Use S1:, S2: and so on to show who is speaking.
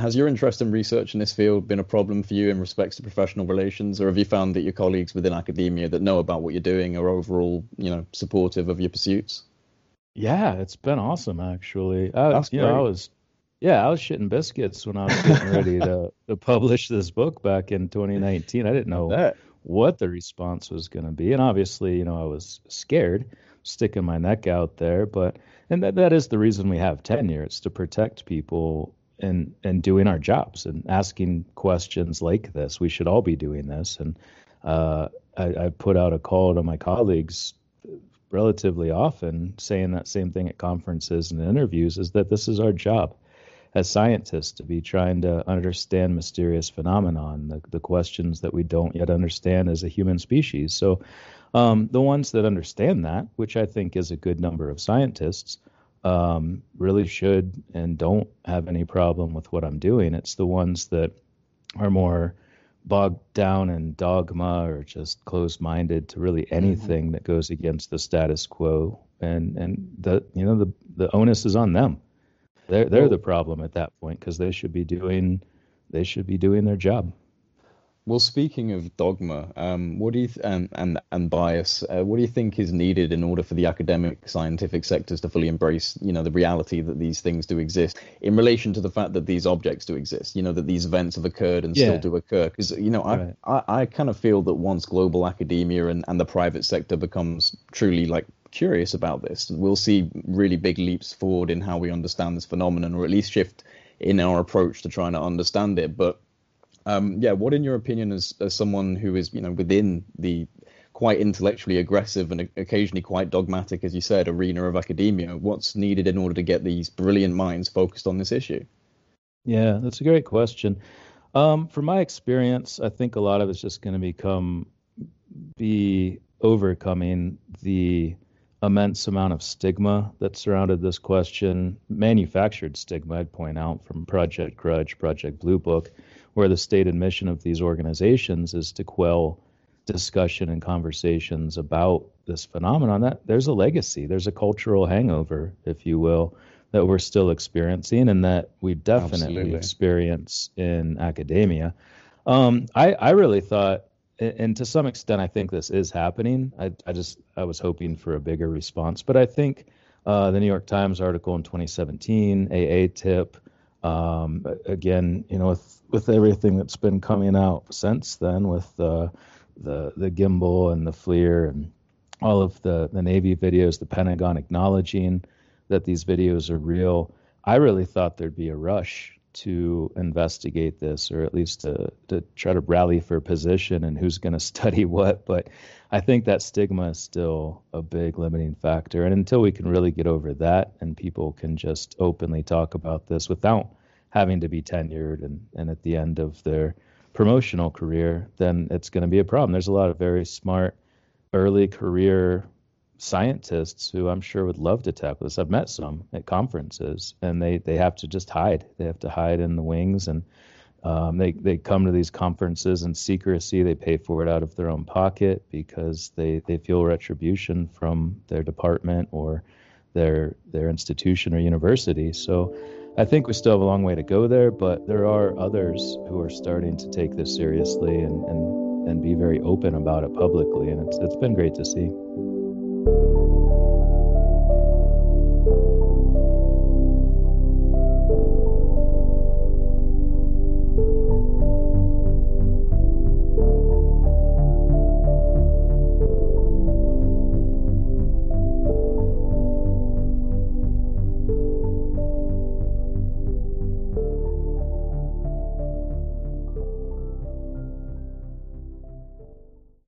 S1: has your interest in research in this field been a problem for you in respects to professional relations, or have you found that your colleagues within academia that know about what you're doing are overall, supportive of your pursuits?
S2: Yeah, it's been awesome actually.
S1: That's
S2: I
S1: great.
S2: was I was shitting biscuits when I was getting ready to publish this book back in 2019. I didn't
S1: I
S2: know
S1: bet.
S2: what the response was going to be, and obviously, I was scared, sticking my neck out there, but and that is the reason we have tenure. It's to protect people and doing our jobs and asking questions like this. We should all be doing this, and I put out a call to my colleagues relatively often saying that same thing at conferences and interviews is that this is our job as scientists to be trying to understand mysterious phenomenon, the questions that we don't yet understand as a human species. So the ones that understand that, which I think is a good number of scientists, really should and don't have any problem with what I'm doing. It's the ones that are more bogged down in dogma or just closed-minded to really
S1: Hmm.
S2: anything that goes against the status quo, and the onus is on them. They're the
S1: Well,
S2: problem at that point because they should be doing their job.
S1: Well, speaking of dogma, what do you and bias, what do you think is needed in order for the academic scientific sectors to fully embrace, the reality that these things do exist in relation to the fact that these objects do exist, that these events have occurred and still
S2: Yeah,
S1: do occur? Because,
S2: right.
S1: I kind of feel that once global academia and the private sector becomes truly like curious about this, we'll see really big leaps forward in how we understand this phenomenon, or at least shift in our approach to trying to understand it. But yeah, what in your opinion, as someone who is, within the quite intellectually aggressive and occasionally quite dogmatic, as you said, arena of academia, what's needed in order to get these brilliant minds focused on this issue?
S2: Yeah, that's a great question. From my experience, I think a lot of it's just going to be overcoming the immense amount of stigma that surrounded this question, manufactured stigma, I'd point out, from Project Grudge, Project Blue Book, where the stated mission of these organizations is to quell discussion and conversations about this phenomenon. That there's a legacy, there's a cultural hangover, if you will, that we're still experiencing and that we definitely
S1: Absolutely.
S2: experience in academia. I really thought, and to some extent, I think this is happening. I was hoping for a bigger response, but I think the New York Times article in 2017, AA tip, again, with everything that's been coming out since then, with the gimbal and the FLIR and all of the Navy videos, the Pentagon acknowledging that these videos are real. I really thought there'd be a rush to investigate this, or at least to try to rally for a position and who's going to study what. But I think that stigma is still a big limiting factor. And until we can really get over that and people can just openly talk about this without having to be tenured and at the end of their promotional career, then it's going to be a problem. There's a lot of very smart early career scientists who I'm sure would love to tackle this. I've met some at conferences, and they have to just hide. They have to hide in the wings, and they come to these conferences in secrecy. They pay for it out of their own pocket because they feel retribution from their department or their institution or university. So I think we still have a long way to go there, but there are others who are starting to take this seriously and be very open about it publicly, and it's been great to see.